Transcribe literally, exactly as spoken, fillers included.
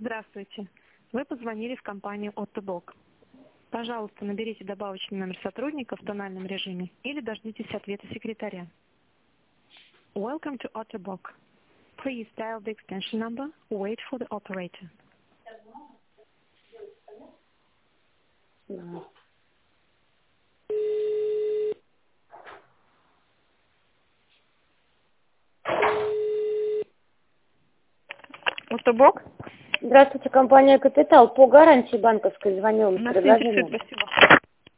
Здравствуйте. Вы позвонили в компанию Ottobock. Пожалуйста, наберите добавочный номер сотрудника в тональном режиме или дождитесь ответа секретаря. Welcome to Ottobock. Please dial the extension number, wait for the operator. Ottobock? Здравствуйте, компания «Капитал». По гарантии банковской звоню вам с Нас предложением. интересует, спасибо.